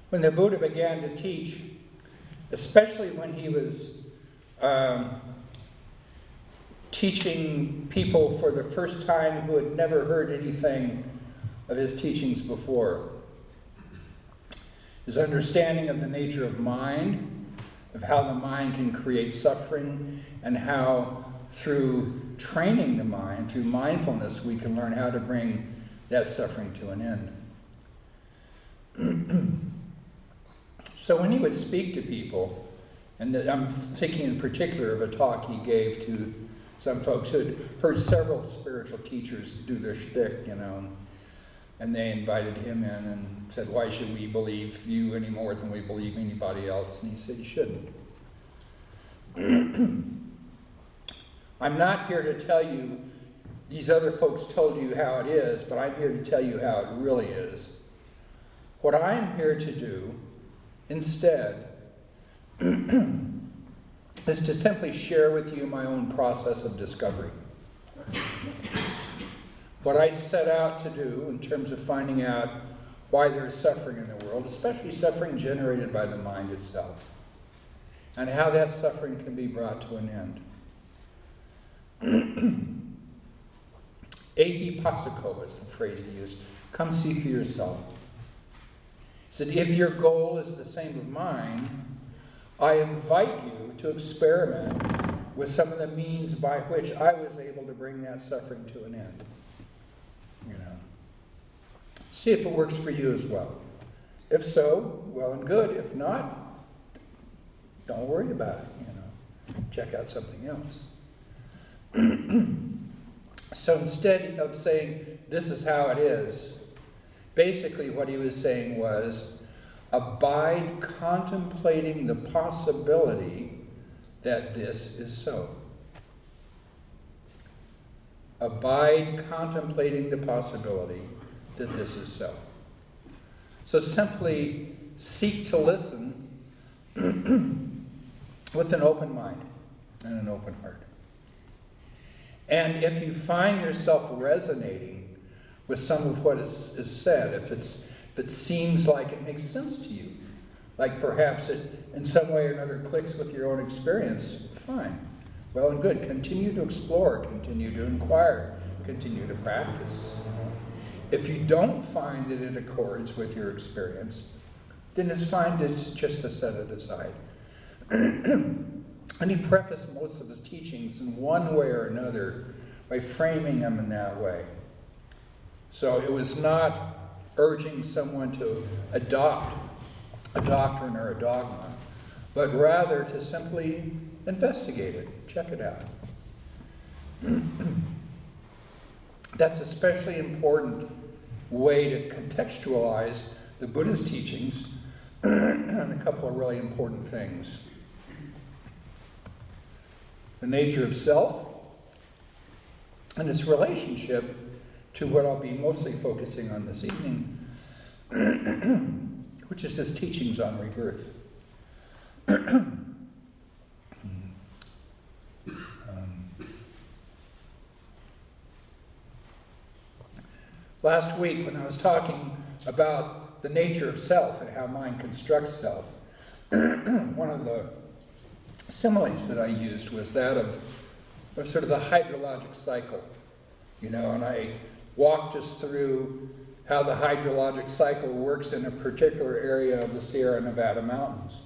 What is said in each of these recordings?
When the Buddha began to teach, especially when he was teaching people for the first time who had never heard anything of his teachings before, his understanding of the nature of mind, of how the mind can create suffering, and how through training the mind, through mindfulness, we can learn how to bring that suffering to an end. So when he would speak to people, and I'm thinking in particular of a talk he gave to some folks who had heard several spiritual teachers do their shtick, and they invited him in and said, "Why should we believe you any more than we believe anybody else?" And he said, "You shouldn't." I'm not here to tell you these other folks told you how it is, but I'm here to tell you how it really is. What I'm here to do instead is to simply share with you my own process of discovery. What I set out to do in terms of finding out why there is suffering in the world, especially suffering generated by the mind itself, and how that suffering can be brought to an end. Ehi passiko is the phrase he used. Come see for yourself. He said, if your goal is the same as mine, I invite you to experiment with some of the means by which I was able to bring that suffering to an end. See if it works for you as well. If so, well and good. If not, don't worry about it. Check out something else. So instead of saying, this is how it is, basically what he was saying was, abide contemplating the possibility that this is so. Abide contemplating the possibility that this is so. So simply seek to listen with an open mind and an open heart. And if you find yourself resonating with some of what is said, if it seems like it makes sense to you, like perhaps it in some way or another clicks with your own experience, fine. Well and good. Continue to explore, continue to inquire, continue to practice. If you don't find that it accords with your experience, then it's fine just to set it aside. And he prefaced most of his teachings in one way or another by framing them in that way. So it was not urging someone to adopt a doctrine or a dogma, but rather to simply investigate it, check it out. That's especially important way to contextualize the Buddha's teachings on a couple of really important things. The nature of self and its relationship to what I'll be mostly focusing on this evening, which is his teachings on rebirth. Last week, when I was talking about the nature of self and how mind constructs self, one of the similes that I used was that of sort of the hydrologic cycle, and I walked us through how the hydrologic cycle works in a particular area of the Sierra Nevada mountains.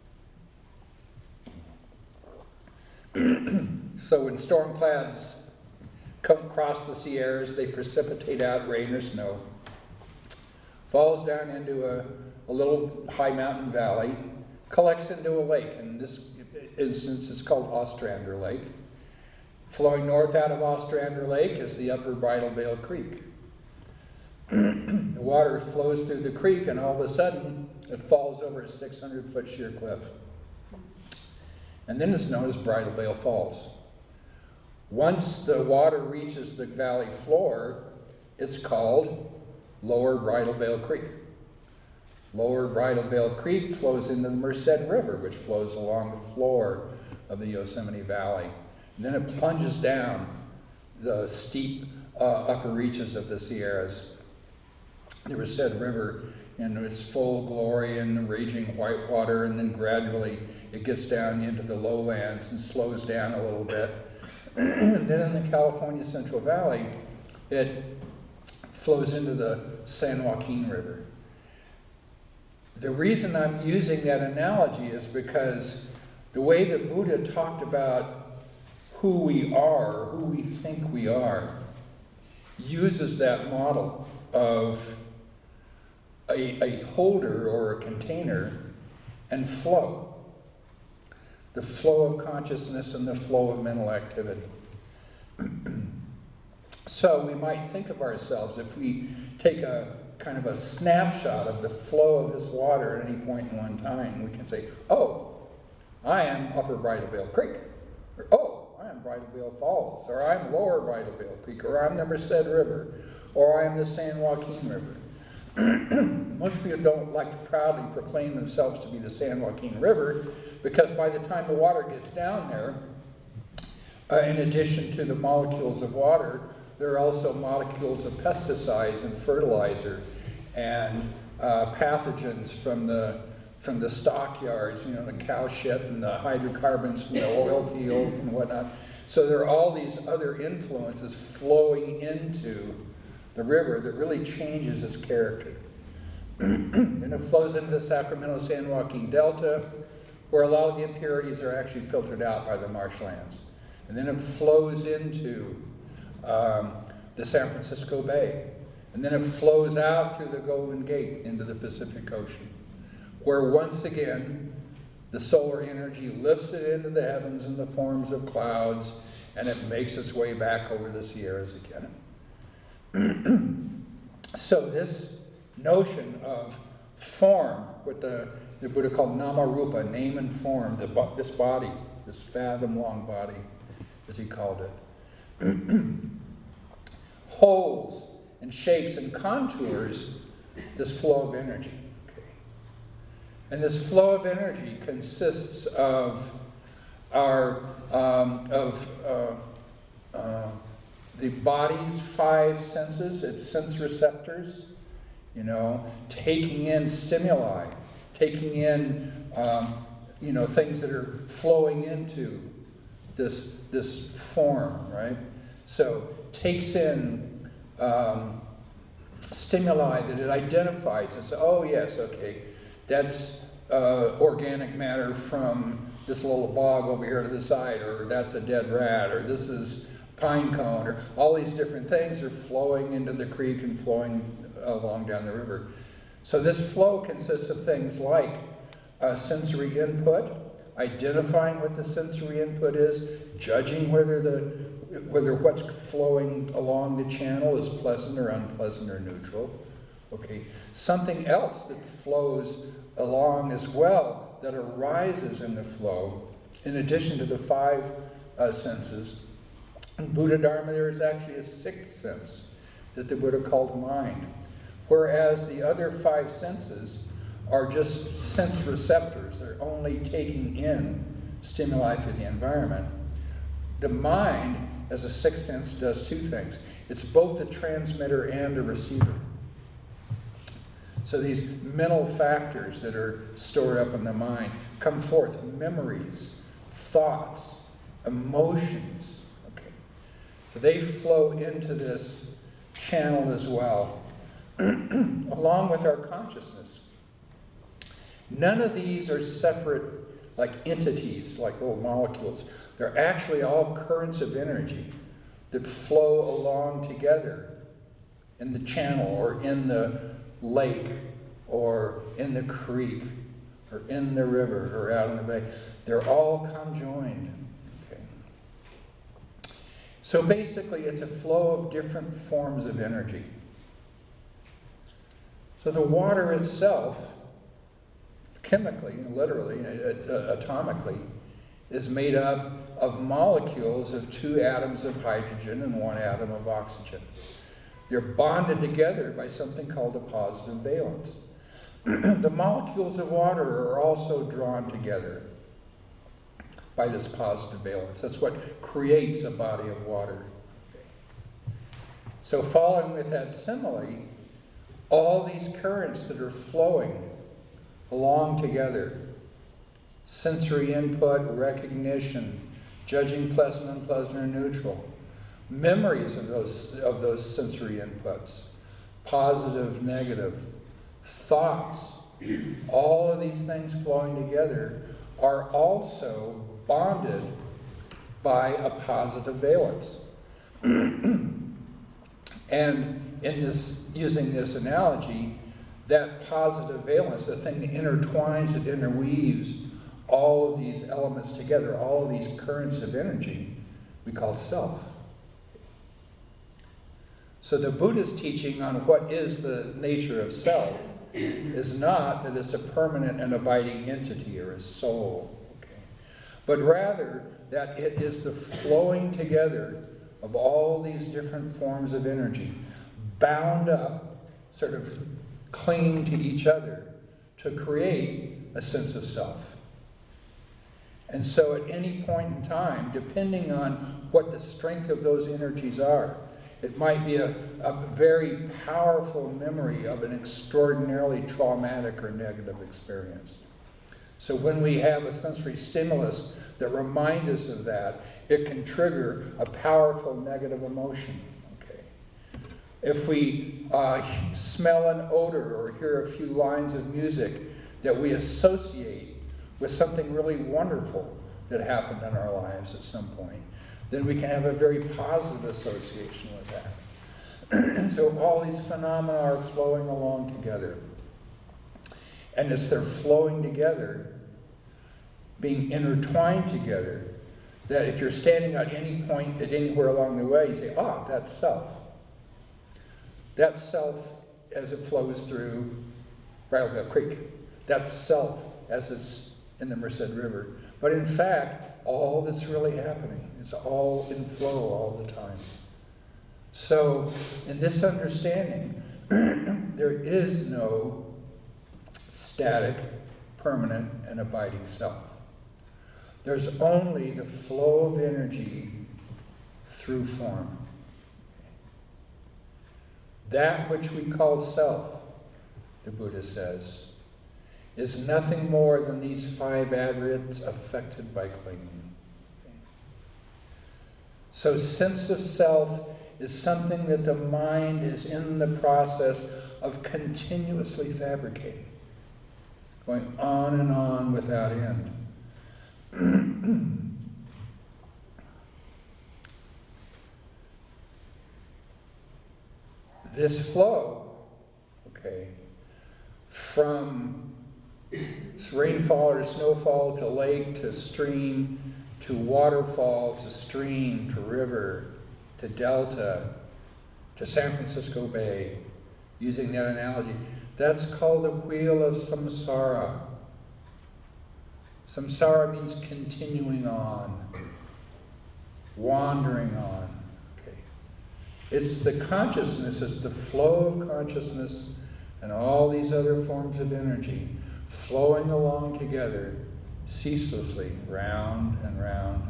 So when storm clouds come across the Sierras, they precipitate out rain or snow, falls down into a little high mountain valley, collects into a lake. In this instance, it's called Ostrander Lake. Flowing north out of Ostrander Lake is the Upper Bridal Veil Creek. The water flows through the creek, and all of a sudden, it falls over a 600-foot sheer cliff. And then it's known as Bridal Veil Falls. Once the water reaches the valley floor, it's called Lower Bridal Veil Creek. Lower Bridal Veil Creek flows into the Merced River, which flows along the floor of the Yosemite Valley. And then it plunges down the steep upper reaches of the Sierras. The Merced River in its full glory and the raging white water, and then gradually it gets down into the lowlands and slows down a little bit. And then in the California Central Valley, it flows into the San Joaquin River. The reason I'm using that analogy is because the way that Buddha talked about who we are, who we think we are, uses that model of a holder or a container and flow. The flow of consciousness and the flow of mental activity. So we might think of ourselves, if we take a kind of a snapshot of the flow of this water at any point in one time, we can say, oh, I am Upper Bridal Veil Creek, or oh, I am Bridal Veil Falls, or I'm Lower Bridal Veil Creek, or I'm the Merced River, or I'm the San Joaquin River. Most people don't like to proudly proclaim themselves to be the San Joaquin River, because by the time the water gets down there, in addition to the molecules of water, there are also molecules of pesticides and fertilizer and pathogens from the stockyards, the cow shit and the hydrocarbons from the oil fields and whatnot. So there are all these other influences flowing into the river that really changes its character. And it flows into the Sacramento-San Joaquin Delta, where a lot of the impurities are actually filtered out by the marshlands. And then it flows into the San Francisco Bay. And then it flows out through the Golden Gate into the Pacific Ocean, where once again, the solar energy lifts it into the heavens in the forms of clouds, and it makes its way back over the Sierras again. So this notion of form, what the Buddha called Namarupa, name and form, this body, this fathom-long body, as he called it, holds and shapes and contours this flow of energy. Okay. And this flow of energy consists of the body's 5 senses, its sense receptors, taking in stimuli, taking in, things that are flowing into this form, right? So takes in stimuli that it identifies as, oh yes, okay, that's organic matter from this little bog over here to the side, or that's a dead rat, or this is pine cone, or all these different things are flowing into the creek and flowing along down the river. So this flow consists of things like sensory input, identifying what the sensory input is, judging whether what's flowing along the channel is pleasant or unpleasant or neutral. Okay, something else that flows along as well, that arises in the flow, in addition to the 5 senses. In Buddha Dharma, there is actually a 6th sense that the Buddha called mind, whereas the other 5 senses are just sense receptors. They're only taking in stimuli through the environment. The mind, as a 6th sense, does 2 things. It's both a transmitter and a receiver. So these mental factors that are stored up in the mind come forth, memories, thoughts, emotions. Okay. So they flow into this channel as well, along with our consciousness. None of these are separate, like entities, like little molecules. They're actually all currents of energy that flow along together in the channel, or in the lake, or in the creek, or in the river, or out in the bay. They're all conjoined. Okay. So basically, it's a flow of different forms of energy. So the water itself, chemically, literally, atomically, is made up of molecules of 2 atoms of hydrogen and 1 atom of oxygen. They're bonded together by something called a positive valence. The molecules of water are also drawn together by this positive valence. That's what creates a body of water. Okay. So following with that simile, all these currents that are flowing along together, sensory input, recognition, judging pleasant, unpleasant, or neutral, memories of those sensory inputs, positive, negative, thoughts, all of these things flowing together are also bonded by a positive valence. And in this, using this analogy, that positive valence, the thing that intertwines, that interweaves all of these elements together, all of these currents of energy, we call self. So the Buddha's teaching on what is the nature of self is not that it's a permanent and abiding entity or a soul, okay, but rather that it is the flowing together of all these different forms of energy, bound up, sort of clinging to each other to create a sense of self. And so at any point in time, depending on what the strength of those energies are, it might be a very powerful memory of an extraordinarily traumatic or negative experience. So when we have a sensory stimulus that reminds us of that, it can trigger a powerful negative emotion. Okay. If we smell an odor or hear a few lines of music that we associate with something really wonderful that happened in our lives at some point, then we can have a very positive association with that. So all these phenomena are flowing along together. And as they're flowing together, being intertwined together, that if you're standing at any point, at anywhere along the way, you say, that's self. That's self as it flows through Bridleville Creek. That's self as it's in the Merced River. But in fact, all that's really happening, it's all in flow all the time. So, in this understanding, there is no static, permanent, and abiding self. There's only the flow of energy through form. That which we call self, the Buddha says, is nothing more than these five aggregates affected by clinging. So sense of self is something that the mind is in the process of continuously fabricating, going on and on without end. This flow, okay, from rainfall or snowfall to lake to stream to waterfall to stream to river to delta to San Francisco Bay, using that analogy, that's called the wheel of samsara. Samsara means continuing on, wandering on. Okay. It's the consciousness, it's the flow of consciousness and all these other forms of energy flowing along together ceaselessly, round and round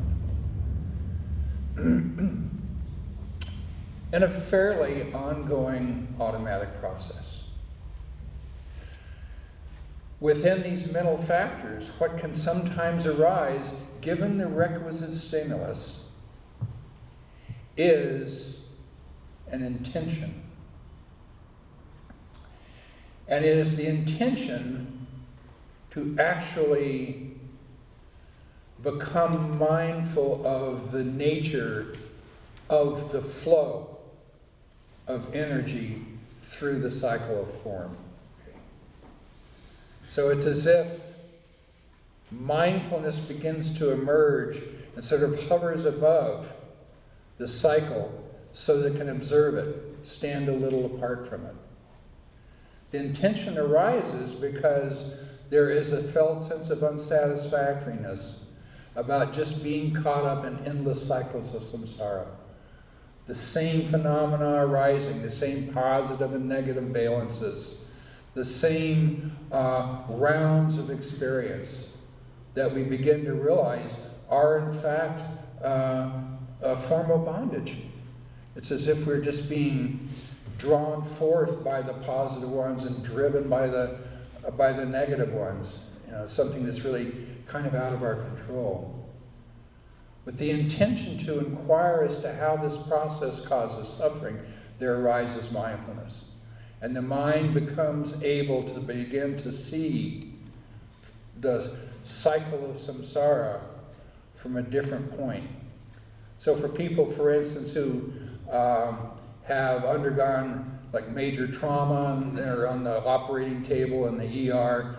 and round. In a fairly ongoing automatic process. Within these mental factors, what can sometimes arise, given the requisite stimulus, is an intention. And it is the intention to actually become mindful of the nature of the flow of energy through the cycle of form. So it's as if mindfulness begins to emerge and sort of hovers above the cycle so that it can observe it, stand a little apart from it. The intention arises because there is a felt sense of unsatisfactoriness about just being caught up in endless cycles of samsara. The same phenomena arising, the same positive and negative valences, the same rounds of experience that we begin to realize are in fact a form of bondage. It's as if we're just being drawn forth by the positive ones and driven by the negative ones. Something that's really kind of out of our control. With the intention to inquire as to how this process causes suffering, there arises mindfulness. And the mind becomes able to begin to see the cycle of samsara from a different point. So for people, for instance, who have undergone like major trauma and they're on the operating table in the ER,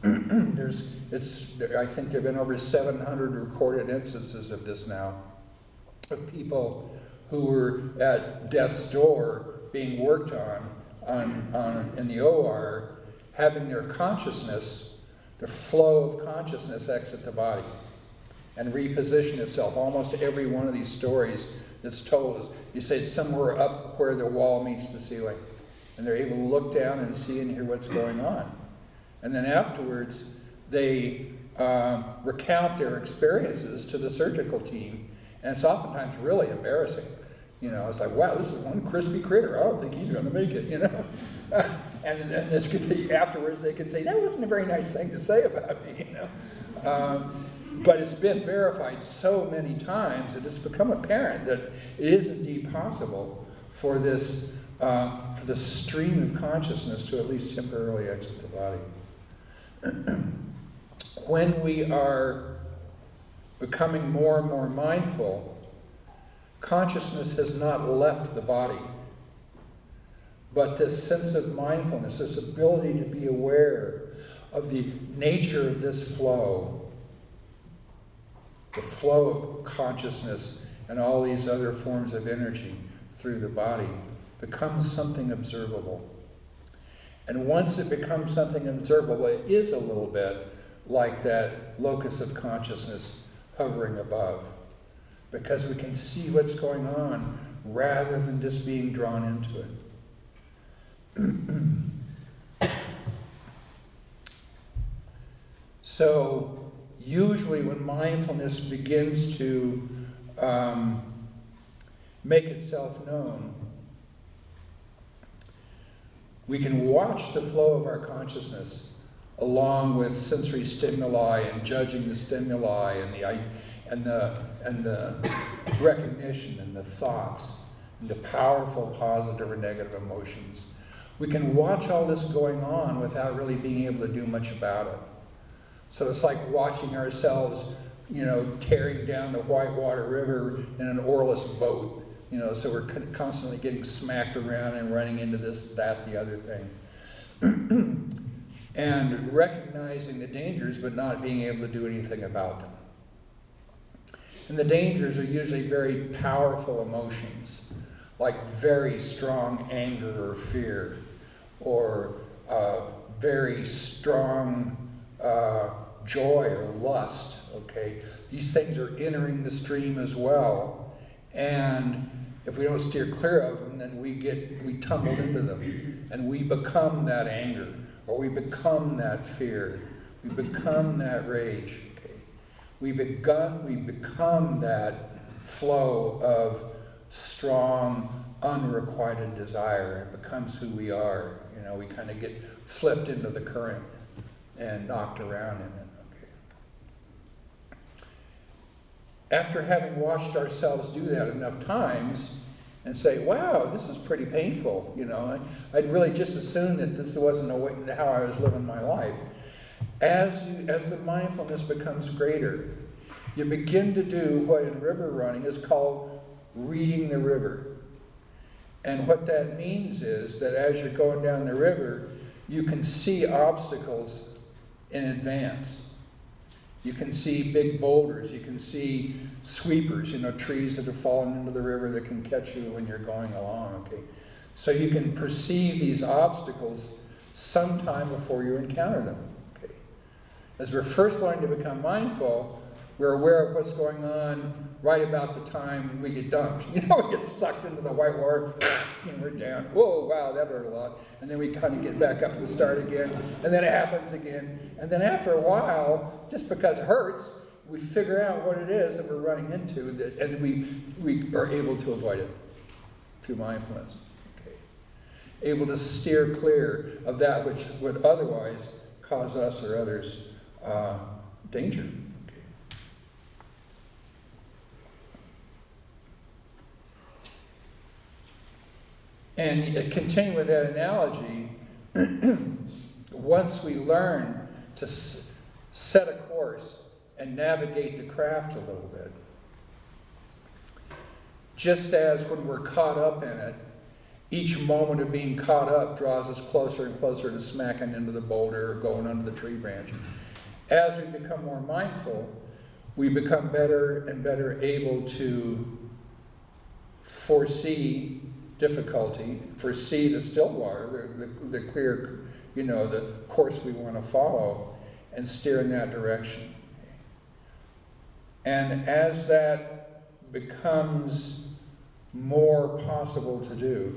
I think there have been over 700 recorded instances of this now, of people who were at death's door being worked on in the OR, having their consciousness, the flow of consciousness exit the body and reposition itself. Almost every one of these stories that's told is, you say it's somewhere up where the wall meets the ceiling, and they're able to look down and see and hear what's going on. And then afterwards, they recount their experiences to the surgical team, and it's oftentimes really embarrassing. It's like, wow, this is one crispy critter. I don't think he's going to make it, and then afterwards they can say, that wasn't a very nice thing to say about me, But it's been verified so many times that it's become apparent that it is indeed possible for this, for the stream of consciousness to at least temporarily exit the body. When we are becoming more and more mindful, consciousness has not left the body. But this sense of mindfulness, this ability to be aware of the nature of this flow, the flow of consciousness and all these other forms of energy through the body, becomes something observable. And once it becomes something observable, it is a little bit like that locus of consciousness hovering above, because we can see what's going on rather than just being drawn into it. So usually when mindfulness begins to make itself known, we can watch the flow of our consciousness along with sensory stimuli and judging the stimuli and the recognition and the thoughts and the powerful positive or negative emotions. We can watch all this going on without really being able to do much about it. So it's like watching ourselves, tearing down the Whitewater River in an oarless boat. So we're constantly getting smacked around and running into this, that, the other thing. And recognizing the dangers, but not being able to do anything about them. And the dangers are usually very powerful emotions, like very strong anger or fear, or very strong joy or lust, okay? These things are entering the stream as well, and if we don't steer clear of them, then we tumble into them, and we become that anger, or we become that fear, we become that rage, okay? We become that flow of strong, unrequited desire. It becomes who we are. We kind of get flipped into the current and knocked around in it. Okay. After having watched ourselves do that enough times and say, wow, this is pretty painful, I'd really just assumed that this wasn't how I was living my life. As the mindfulness becomes greater, you begin to do what in river running is called reading the river. And what that means is that as you're going down the river, you can see obstacles in advance. You can see big boulders. You can see sweepers, trees that have fallen into the river that can catch you when you're going along, okay? So you can perceive these obstacles sometime before you encounter them, okay? As we're first learning to become mindful, we're aware of what's going on right about the time we get dumped. We get sucked into the white water, and we're down. Whoa, wow, that hurt a lot. And then we kind of get back up to the start again, and then it happens again. And then after a while, just because it hurts, we figure out what it is that we're running into, and we are able to avoid it through mindfulness. Okay. able to steer clear of that which would otherwise cause us or others danger. And continuing with that analogy, once we learn to set a course and navigate the craft a little bit, just as when we're caught up in it, each moment of being caught up draws us closer and closer to smacking into the boulder or going under the tree branch. As we become more mindful, we become better and better able to foresee difficulty, foresee the still water, the clear, the course we want to follow, and steer in that direction. And as that becomes more possible to do,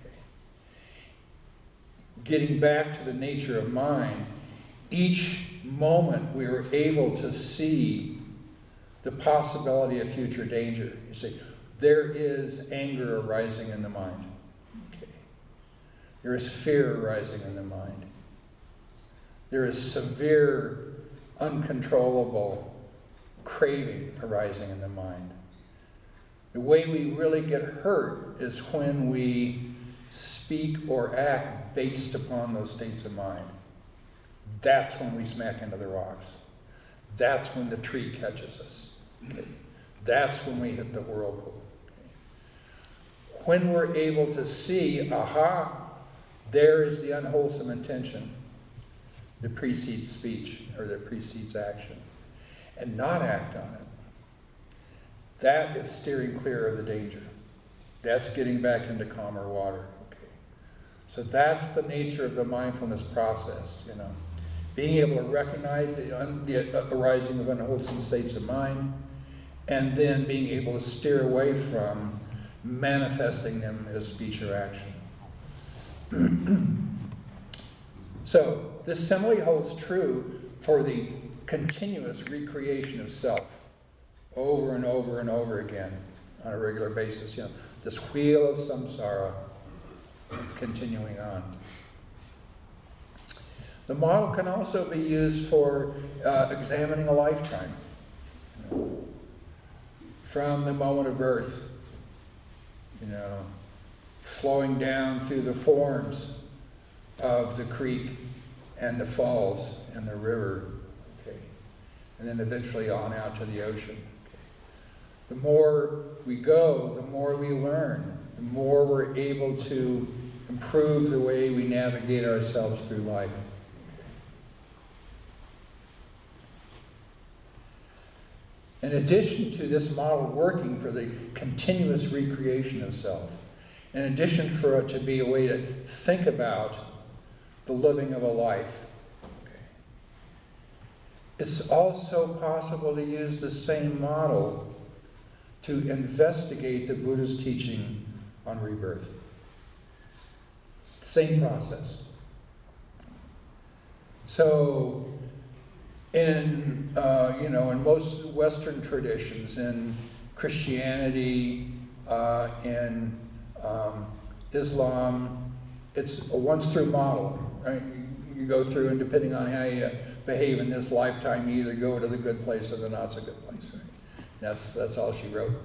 getting back to the nature of mind, each moment we are able to see the possibility of future danger. You see, there is anger arising in the mind. Okay. There is fear arising in the mind. There is severe, uncontrollable craving arising in the mind. The way we really get hurt is when we speak or act based upon those states of mind. That's when we smack into the rocks. That's when the tree catches us. Okay. That's when we hit the whirlpool. Okay. When we're able to see, there is the unwholesome intention that precedes speech or that precedes action, and not act on it, that is steering clear of the danger. That's getting back into calmer water. Okay. So that's the nature of the mindfulness process, Being able to recognize the arising of unwholesome states of mind, and then being able to steer away from manifesting them as speech or action. So, this similarly holds true for the continuous recreation of self, over and over and over again, on a regular basis. This wheel of samsara continuing on. The model can also be used for examining a lifetime. From the moment of birth, flowing down through the forms of the creek and the falls and the river, okay, and then eventually on out to the ocean. Okay. The more we go, the more we learn, the more we're able to improve the way we navigate ourselves through life. In addition to this model working for the continuous recreation of self, in addition for it to be a way to think about the living of a life, it's also possible to use the same model to investigate the Buddha's teaching on rebirth. Same process. So, in most Western traditions, in Christianity, in Islam, it's a once-through model, right? You go through, and depending on how you behave in this lifetime, you either go to the good place or the not so good place. Right? That's all she wrote.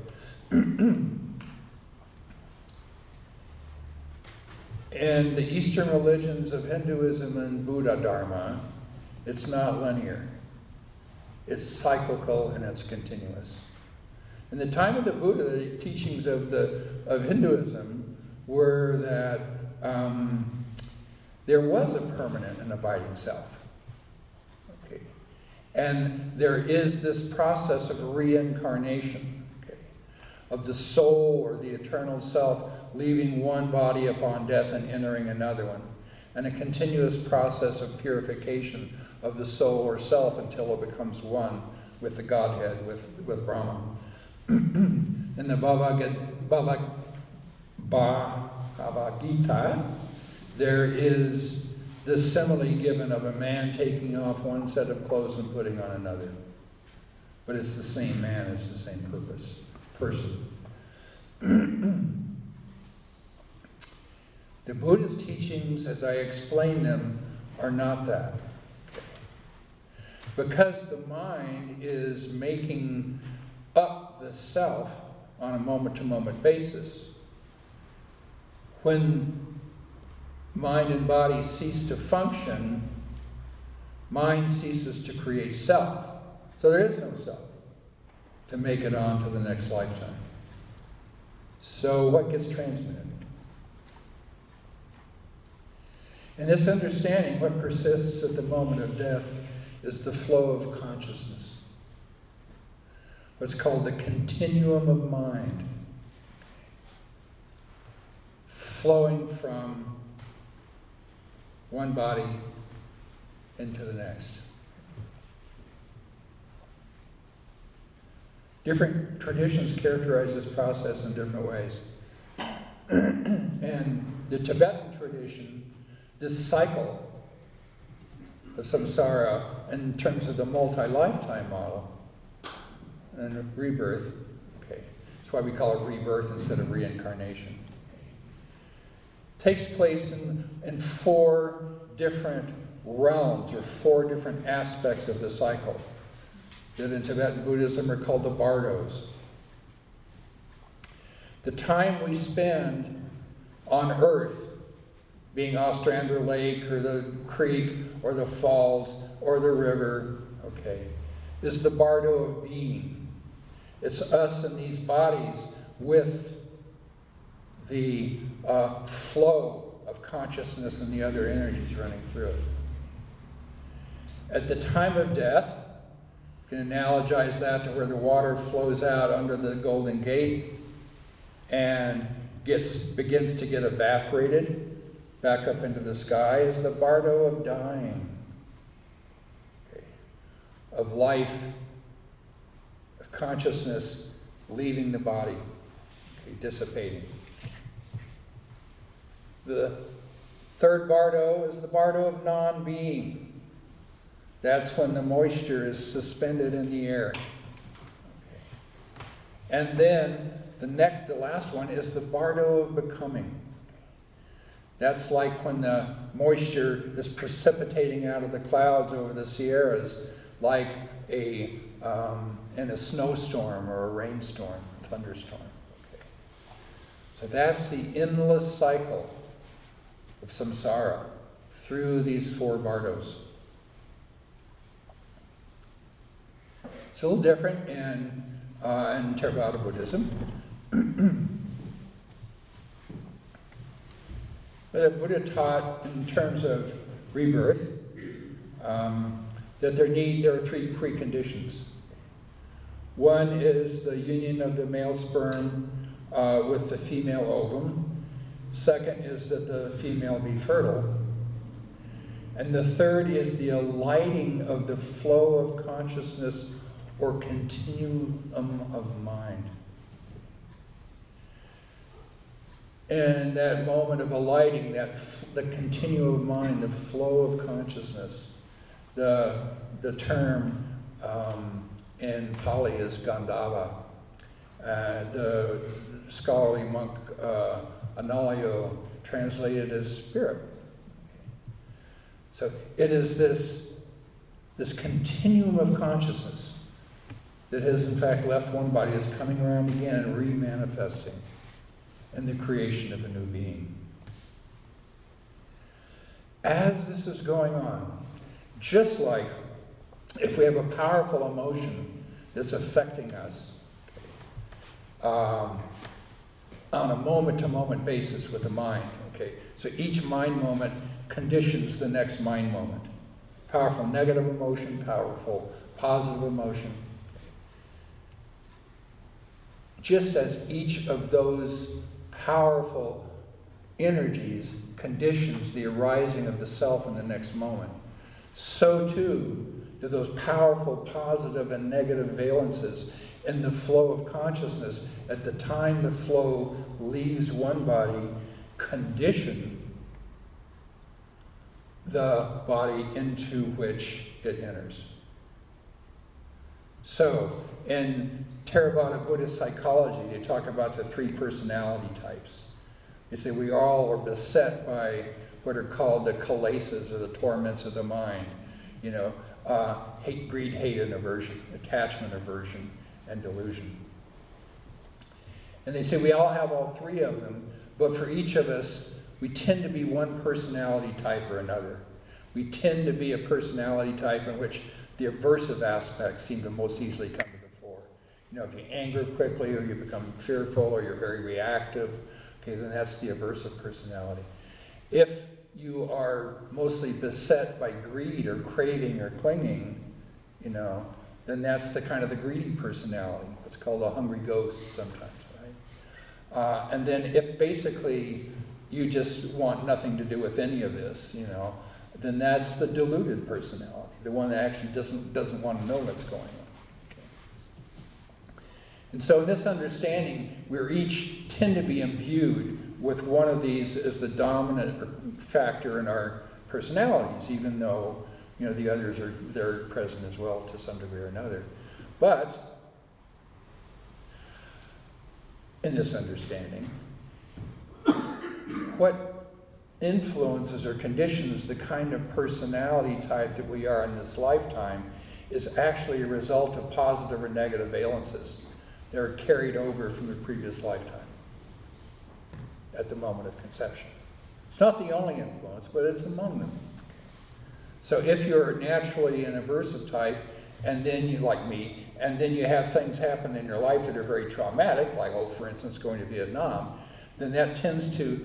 In the Eastern religions of Hinduism and Buddha Dharma, it's not linear. It's cyclical and it's continuous. In the time of the Buddha, the teachings of Hinduism were that there was a permanent and abiding self. Okay. And there is this process of reincarnation, okay, of the soul or the eternal self leaving one body upon death and entering another one, and a continuous process of purification of the soul or self until it becomes one with the Godhead, with Brahma. In the Bhagavad Gita, there is the simile given of a man taking off one set of clothes and putting on another. But it's the same man, it's the same person. The Buddha's teachings, as I explain them, are not that. Because the mind is making up the self on a moment-to-moment basis, when mind and body cease to function, mind ceases to create self. So there is no self to make it on to the next lifetime. So what gets transmitted? In this understanding, what persists at the moment of death is the flow of consciousness. What's called the continuum of mind. Flowing from one body into the next. Different traditions characterize this process in different ways. And the Tibetan tradition, this cycle of samsara in terms of the multi-lifetime model and rebirth, okay, that's why we call it rebirth instead of reincarnation, takes place in 4 different realms or 4 different aspects of the cycle that in Tibetan Buddhism are called the bardos. The time we spend on earth, being Ostrander Lake or the creek or the falls or the river, okay, is the bardo of being. It's us and these bodies with the flow of consciousness and the other energies running through it. At the time of death, you can analogize that to where the water flows out under the Golden Gate and begins to get evaporated back up into the sky, is the bardo of dying, okay, of life, of consciousness leaving the body, okay, dissipating. The third bardo is the bardo of non-being. That's when the moisture is suspended in the air. Okay. And then the last one is the bardo of becoming. That's like when the moisture is precipitating out of the clouds over the Sierras, like in a snowstorm or a rainstorm, thunderstorm. Okay. So that's the endless cycle of samsara through these 4 bardos. It's a little different in Theravada Buddhism. The Buddha taught in terms of rebirth that there are 3 preconditions. One is the union of the male sperm with the female ovum. Second is that the female be fertile. And the third is the alighting of the flow of consciousness or continuum of mind. And that moment of alighting, the continuum of mind, the flow of consciousness, the term in Pali is Gandhava. The scholarly monk Analayo translated as spirit. So it is this continuum of consciousness that has in fact left one body, is coming around again and re-manifesting in the creation of a new being. As this is going on, just like if we have a powerful emotion that's affecting us on a moment-to-moment basis with the mind, okay? So each mind moment conditions the next mind moment. Powerful negative emotion, powerful positive emotion. Just as each of those powerful energies conditions the arising of the self in the next moment, so too do those powerful positive and negative valences in the flow of consciousness at the time the flow leaves one body condition the body into which it enters. So, in Theravada Buddhist psychology, they talk about the 3 personality types. They say we all are beset by what are called the kilesas, or the torments of the mind. Hate, greed, hate, and aversion, attachment, aversion, and delusion. And they say we all have all three of them, but for each of us, we tend to be one personality type or another. We tend to be a personality type in which the aversive aspects seem to most easily come to the fore. If you anger quickly, or you become fearful, or you're very reactive, okay, then that's the aversive personality. If you are mostly beset by greed or craving or clinging, then that's the kind of the greedy personality. It's called a hungry ghost sometimes, right? And then if basically you just want nothing to do with any of this, then that's the deluded personality, the one that actually doesn't want to know what's going on. Okay. And so in this understanding, we each tend to be imbued with one of these as the dominant factor in our personalities, even though the others they're present as well to some degree or another. But in this understanding, what influences or conditions the kind of personality type that we are in this lifetime is actually a result of positive or negative valences that are carried over from the previous lifetime at the moment of conception. It's not the only influence, but it's among them. So if you're naturally an aversive type, and then you, like me, and then you have things happen in your life that are very traumatic, like, for instance, going to Vietnam, then that tends to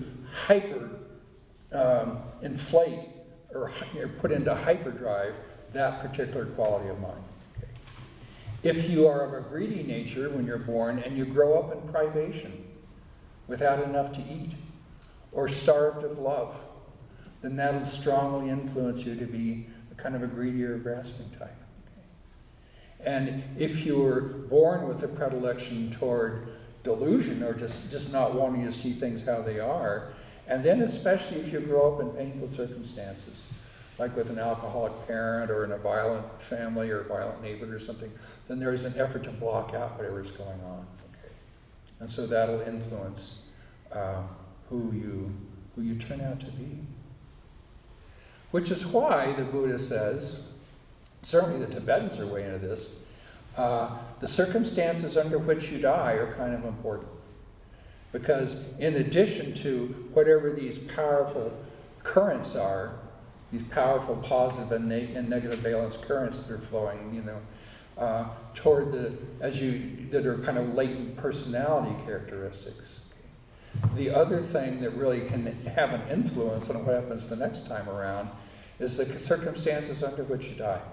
inflate or put into hyperdrive that particular quality of mind. Okay. If you are of a greedy nature when you're born and you grow up in privation without enough to eat, or starved of love, then that'll strongly influence you to be a kind of a greedy or grasping type. Okay. And if you were born with a predilection toward delusion, or just not wanting to see things how they are, and then especially if you grow up in painful circumstances, like with an alcoholic parent or in a violent family or a violent neighbor or something, then there is an effort to block out whatever's going on. Okay. And so that'll influence who you turn out to be. Which is why the Buddha says, certainly the Tibetans are way into this, the circumstances under which you die are kind of important. Because in addition to whatever these powerful currents are, these powerful positive and negative valence currents that are flowing, toward that are kind of latent personality characteristics. The other thing that really can have an influence on what happens the next time around is the circumstances under which you die.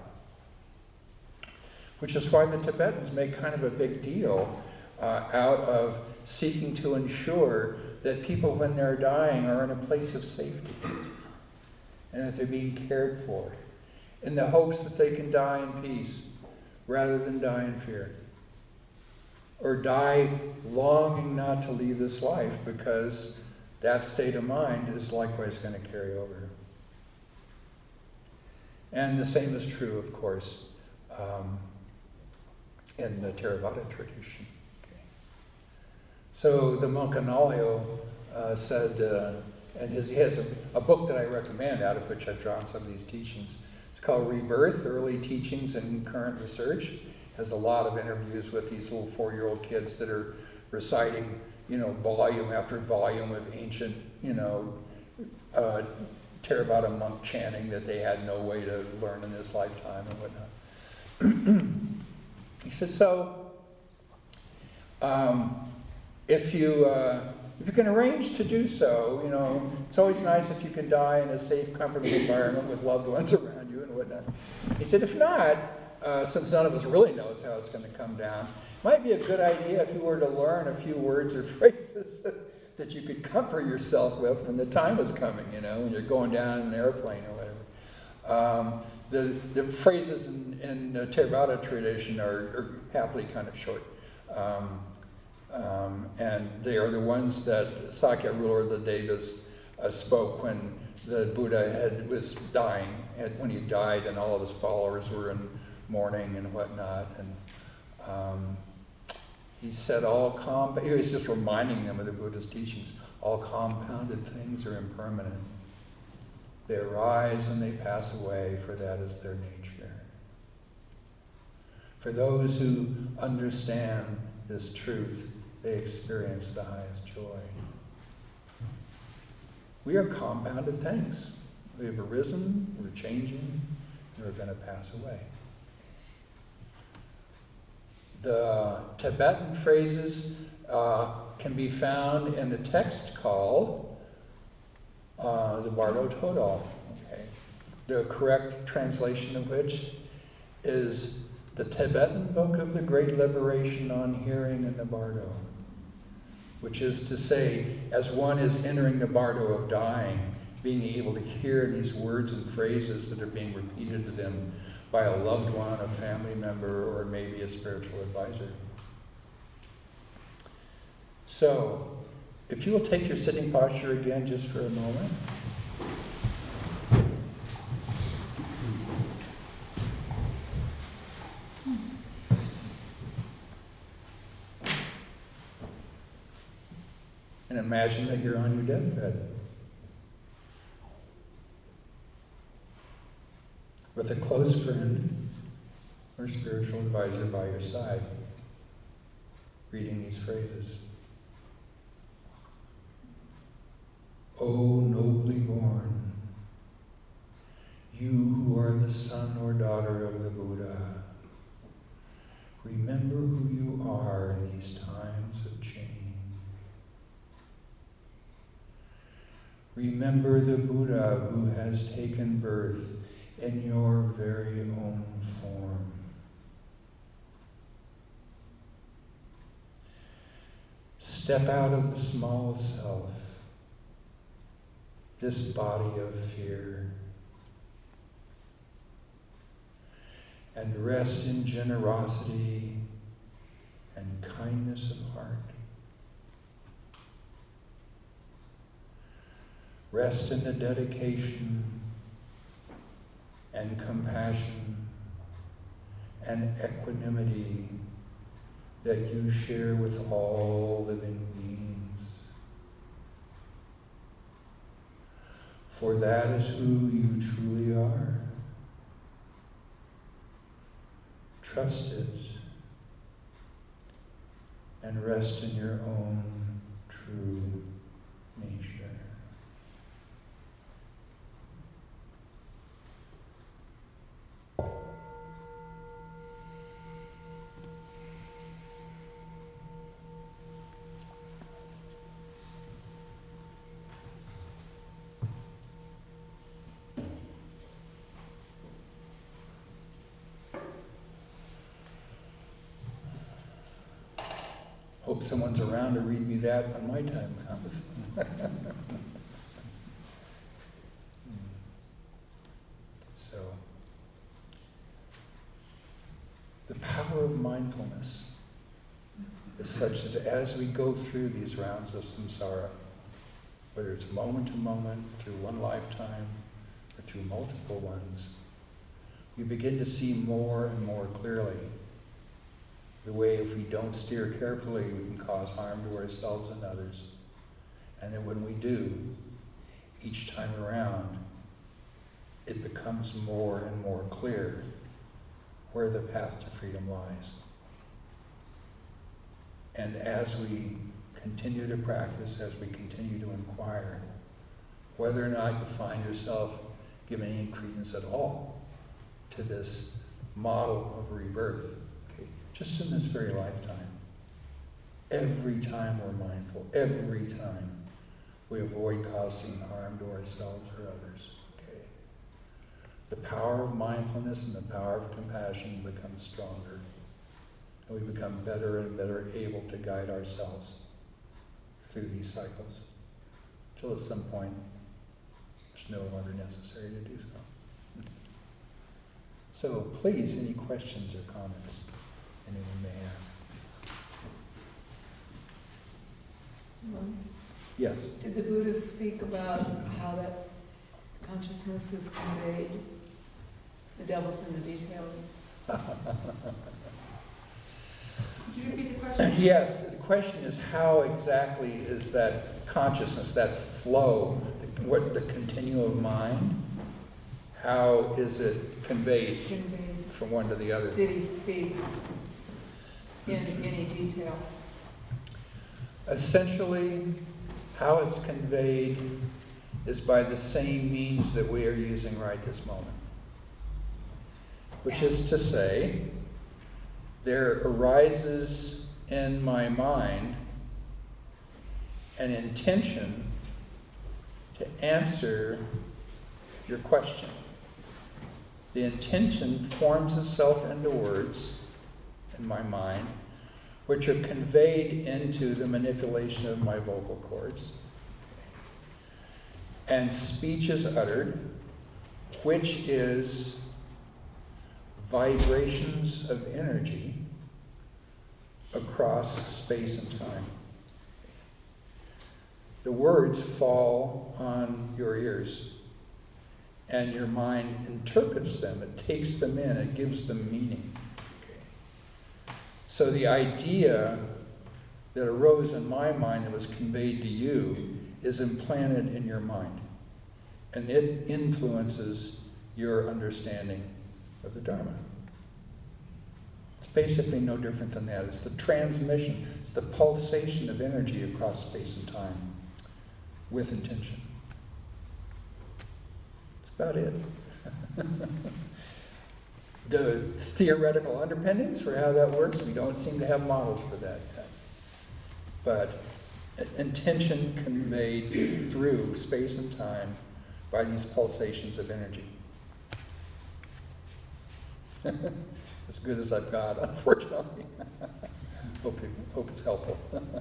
Which is why the Tibetans make kind of a big deal out of seeking to ensure that people, when they're dying, are in a place of safety and that they're being cared for, in the hopes that they can die in peace rather than die in fear, or die longing not to leave this life, because that state of mind is likewise going to carry over. And the same is true, of course, in the Theravada tradition. Okay. So the monk Analayo said, and he has a book that I recommend, out of which I've drawn some of these teachings. It's called Rebirth, Early Teachings and Current Research. It has a lot of interviews with these little 4-year-old kids that are reciting, volume after volume of ancient, Theravada monk chanting that they had no way to learn in this lifetime and whatnot. He says, so if you can arrange to do so, it's always nice if you can die in a safe, comfortable environment with loved ones around you and whatnot. He said, if not, since none of us really knows how it's going to come down, it might be a good idea if you were to learn a few words or phrases that you could comfort yourself with when the time is coming, when you're going down in an airplane or whatever. The phrases in the Theravada tradition are happily kind of short. And they are the ones that Sakya ruler of the Devas spoke when the Buddha was dying, when he died and all of his followers were in mourning and whatnot. And He said he was just reminding them of the Buddha's teachings. All compounded things are impermanent. They arise and they pass away, for that is their nature. For those who understand this truth, they experience the highest joy. We are compounded things. We have arisen, we're changing, and we're going to pass away. The Tibetan phrases can be found in a text called the Bardo Thodol. Okay. The correct translation of which is the Tibetan Book of the Great Liberation on Hearing in the Bardo, which is to say, as one is entering the Bardo of dying, being able to hear these words and phrases that are being repeated to them by a loved one, a family member, or maybe a spiritual advisor. So, if you will take your sitting posture again just for a moment. And imagine that you're on your deathbed with a close friend or spiritual advisor by your side, reading these phrases. O nobly born, you who are the son or daughter of the Buddha, remember who you are in these times of change. Remember the Buddha who has taken birth in your very own form. Step out of the small self, this body of fear, and rest in generosity and kindness of heart. Rest in the dedication and compassion and equanimity that you share with all living beings. For that is who you truly are. Trust it and rest in your own true nature. Hope someone's around to read me that when my time comes. So, the power of mindfulness is such that as we go through these rounds of samsara, whether it's moment to moment, through one lifetime, or through multiple ones, we begin to see more and more clearly the way if we don't steer carefully, we can cause harm to ourselves and others. And then when we do, each time around, it becomes more and more clear where the path to freedom lies. And as we continue to practice, as we continue to inquire, whether or not you find yourself giving any credence at all to this model of rebirth, just in this very lifetime, every time we're mindful, every time we avoid causing harm to ourselves or others. Okay. The power of mindfulness and the power of compassion becomes stronger, and we become better and better able to guide ourselves through these cycles, till at some point it's no longer necessary to do so. So please, any questions or comments anyone may have? Yes? Did the Buddha speak about how that consciousness is conveyed? The devil's in the details. Could you repeat the question? Yes, the question is how exactly is that consciousness, that flow, what the continuum of mind, how is it conveyed from one to the other? Did he speak in any detail? Essentially, how it's conveyed is by the same means that we are using right this moment. Which is to say, there arises in my mind an intention to answer your question. The intention forms itself into words in my mind, which are conveyed into the manipulation of my vocal cords. And speech is uttered, which is vibrations of energy across space and time. The words fall on your ears, and your mind interprets them. It takes them in, it gives them meaning. So the idea that arose in my mind that was conveyed to you is implanted in your mind, and it influences your understanding of the Dharma. It's basically no different than that. It's the transmission, it's the pulsation of energy across space and time with intention. That's about it. The theoretical underpinnings for how that works, we don't seem to have models for that yet. But intention conveyed through space and time by these pulsations of energy. As good as I've got, unfortunately. Hope it's helpful.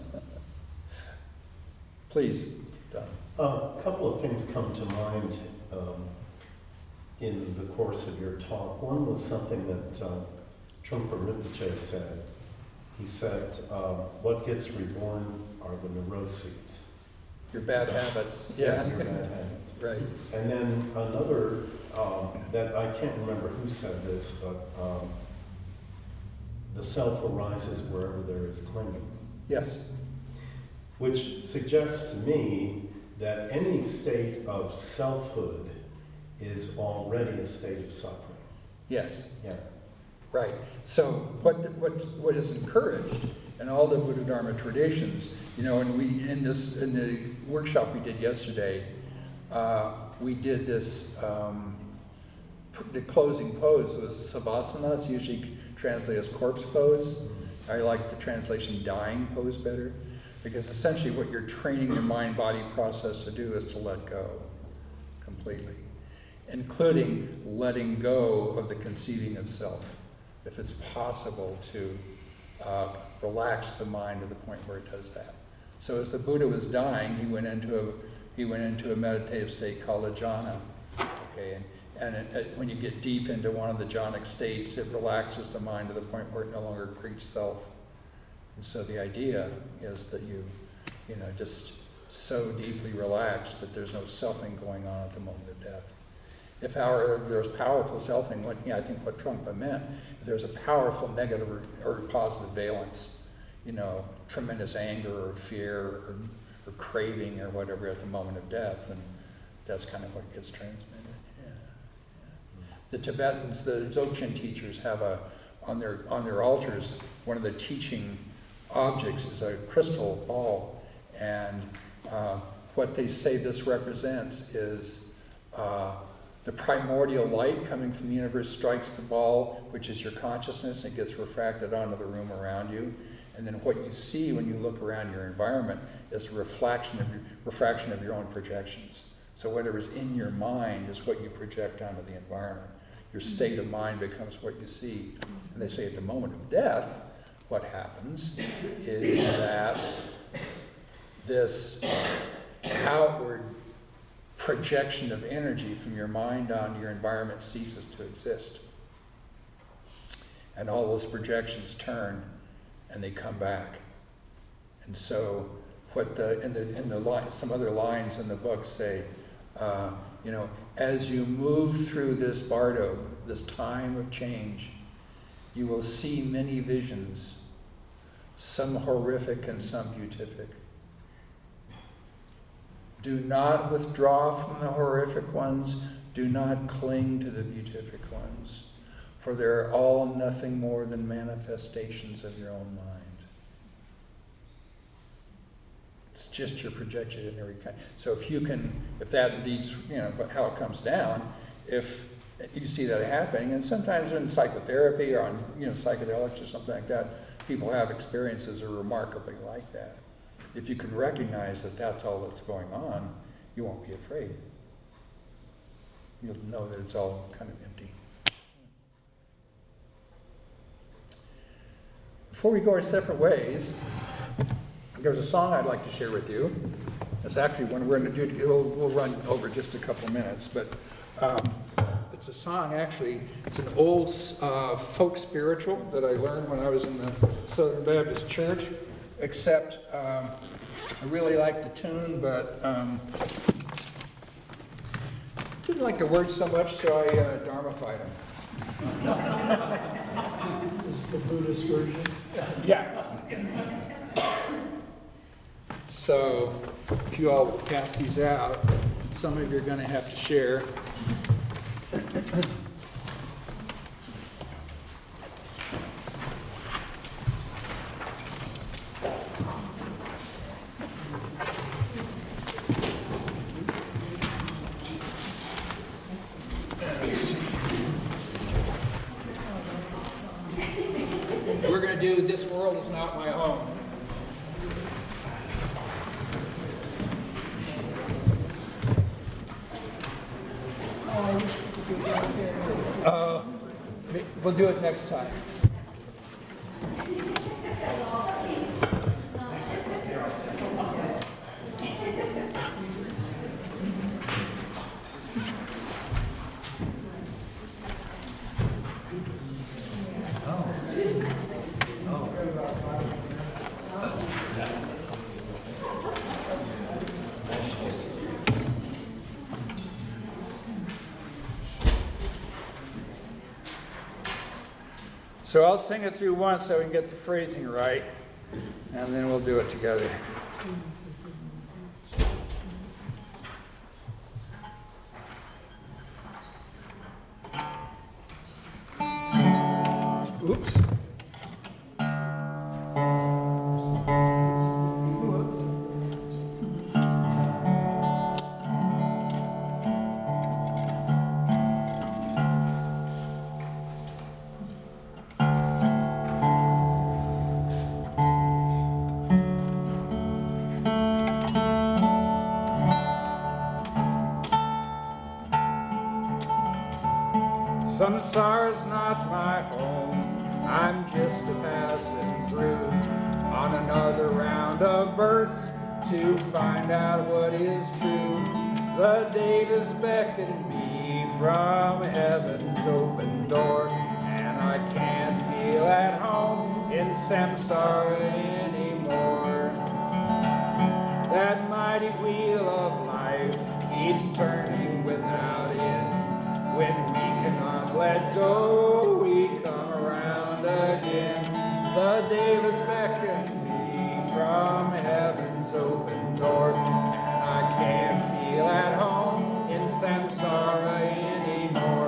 Please, Don. A couple of things come to mind in the course of your talk. One was something that Trungpa Rinpoche said. He said, what gets reborn are the neuroses. Your bad habits. Yeah, your bad habits. Right. And then another, that I can't remember who said this, but the self arises wherever there is clinging. Yes. Which suggests to me that any state of selfhood is already a state of suffering. Yes. Yeah. Right. So what is encouraged in all the Buddha Dharma traditions, and we in the workshop we did yesterday, we did this. The closing pose was savasana. It's usually translated as corpse pose. I like the translation dying pose better, because essentially what you're training your mind-body process to do is to let go completely, including letting go of the conceiving of self. If it's possible to relax the mind to the point where it does that. So as the Buddha was dying, he went into a meditative state called a jhana. Okay, and when you get deep into one of the jhanic states, it relaxes the mind to the point where it no longer creates self. And so the idea is that you just so deeply relaxed that there's no selfing going on at the moment of death. If, however, there's powerful selfing, I think what Trungpa meant, if there's a powerful negative or positive valence, tremendous anger or fear or craving or whatever at the moment of death, and that's kind of what gets transmitted. Yeah. The Tibetans, the Dzogchen teachers have on their altars, one of the teaching objects is a crystal ball, and what they say this represents is the primordial light coming from the universe strikes the ball, which is your consciousness, and gets refracted onto the room around you. And then what you see when you look around your environment is a refraction of your own projections. So whatever's in your mind is what you project onto the environment. Your state of mind becomes what you see. And they say at the moment of death, what happens is that this outward projection of energy from your mind onto your environment ceases to exist. And all those projections turn and they come back. And so what some other lines in the book say, as you move through this bardo, this time of change, you will see many visions some horrific and some beatific. Do not withdraw from the horrific ones. Do not cling to the beatific ones, for they're all nothing more than manifestations of your own mind. It's just your projection in every kind. So if that indeed's, how it comes down, if you see that happening, and sometimes in psychotherapy or on, psychedelics or something like that, people have experiences that are remarkably like that. If you can recognize that that's all that's going on, you won't be afraid. You'll know that it's all kind of empty. Before we go our separate ways, there's a song I'd like to share with you. It's actually one we're going to do. We'll run over just a couple of minutes, but it's a song, actually. It's an old folk spiritual that I learned when I was in the Southern Baptist Church, except I really like the tune, but didn't like the words so much, so I dharmified them. This is the Buddhist version? Yeah. So, if you all pass these out, some of you are going to have to share. We're going to do This World Is Not My Home. We'll do it next time. So I'll sing it through once so we can get the phrasing right, and then we'll do it together. Oops. Samsara's not my home, I'm just a passing through on another round of births to find out what is true. The day has beckoned me from heaven's open door, and I can't feel at home in samsara anymore. That mighty wheel of life keeps turning without end. When we cannot let go, we come around again. The day has beckoned me from heaven's open door, and I can't feel at home in samsara anymore.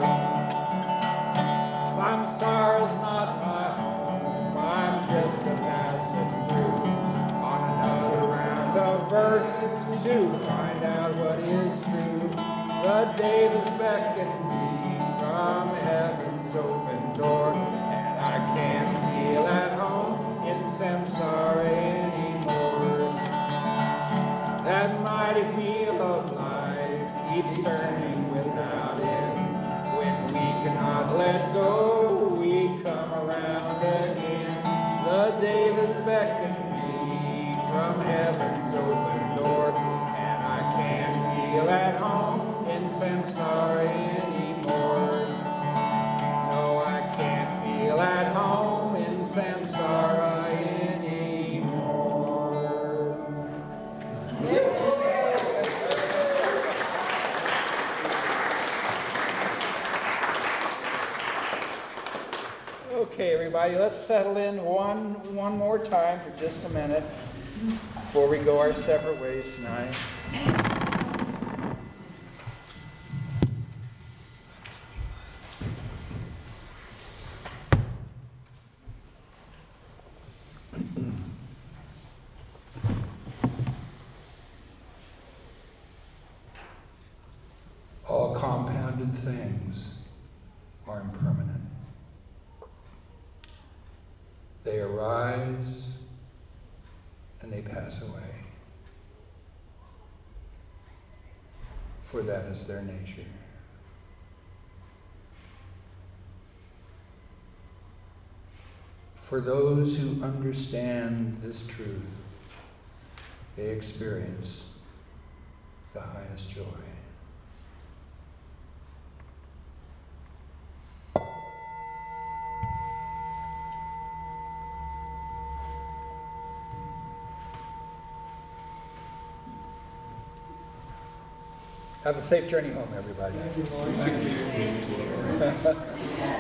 Samsara's not my home, I'm just a passing through on another round of births to find out what is true. The day has beckoned me from heaven's open door, and I can't feel at home in samsara anymore. That mighty wheel of life keeps turning without end. When we cannot let go, we come around again. The day has beckoned me from heaven's open door, and I can't feel at home in samsara anymore. No, I can't feel at home in samsara anymore. Okay, everybody. everybody. Let's settle in one more time for just a minute before we go our separate ways tonight. All compounded things are impermanent. They arise and they pass away. For that is their nature. For those who understand this truth, they experience the highest joy. Have a safe journey home, everybody. Thank you.